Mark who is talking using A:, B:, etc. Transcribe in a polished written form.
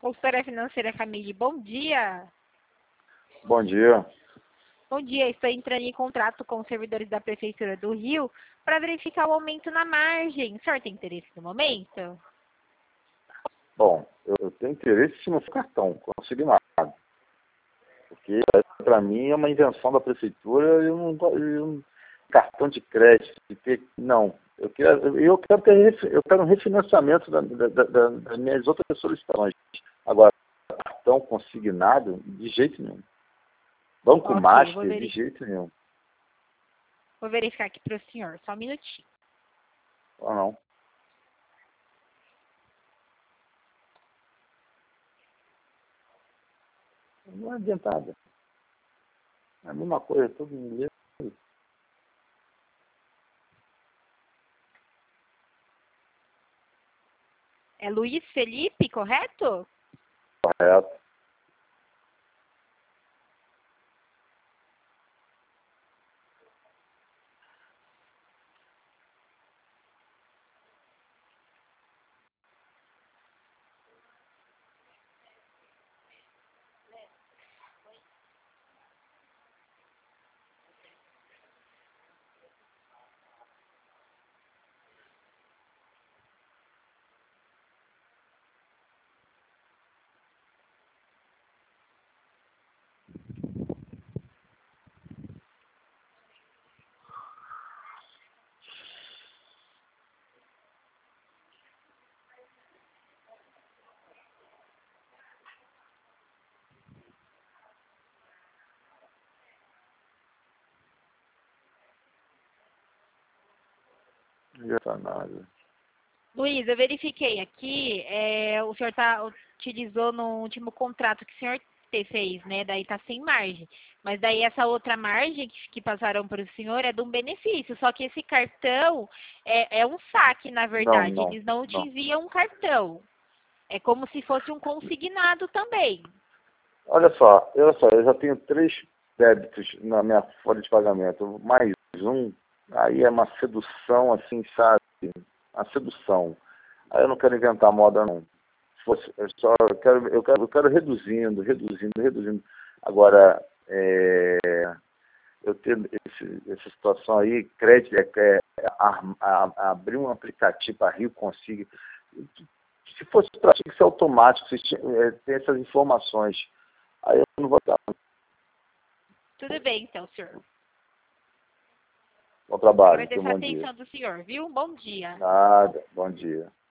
A: Consultora financeira Camille, bom dia.
B: Bom dia.
A: Bom dia, estou entrando em contrato com os servidores da Prefeitura do Rio para verificar o aumento na margem. O senhor tem interesse no momento?
B: Bom, eu tenho interesse se não for cartão, consignado. Porque para mim é uma invenção da Prefeitura, cartão de crédito, não. Eu quero um refinanciamento das minhas outras solicitações. Agora, cartão consignado, de jeito nenhum. Banco Master, de jeito nenhum.
A: Vou verificar aqui para o senhor, só um minutinho.
B: Ou não. Não adianta nada. É a mesma coisa, todo mundo.
A: É Luiz Felipe, correto?
B: Correto. Não adianta nada.
A: Luiz, eu verifiquei aqui, o senhor utilizou no último contrato que o senhor fez, né? Daí tá sem margem. Mas daí essa outra margem que passaram para o senhor é de um benefício. Só que esse cartão é um saque, na verdade.
B: Não.
A: Eles não te enviam um cartão. É como se fosse um consignado também.
B: Olha só, eu já tenho 3 débitos na minha folha de pagamento, mais um, aí é uma sedução, assim, sabe? Uma sedução. Aí eu não quero inventar moda, não. Eu quero reduzindo. Agora, eu tenho essa situação aí, crédito, abrir um aplicativo para Rio Consigo. Se fosse para ser automático, tem essas informações. Aí eu não vou dar.
A: Tudo bem, então, senhor.
B: Bom trabalho.
A: Agradeço a
B: Bom
A: atenção
B: dia.
A: do senhor, viu? Bom dia.
B: Nada. Bom dia.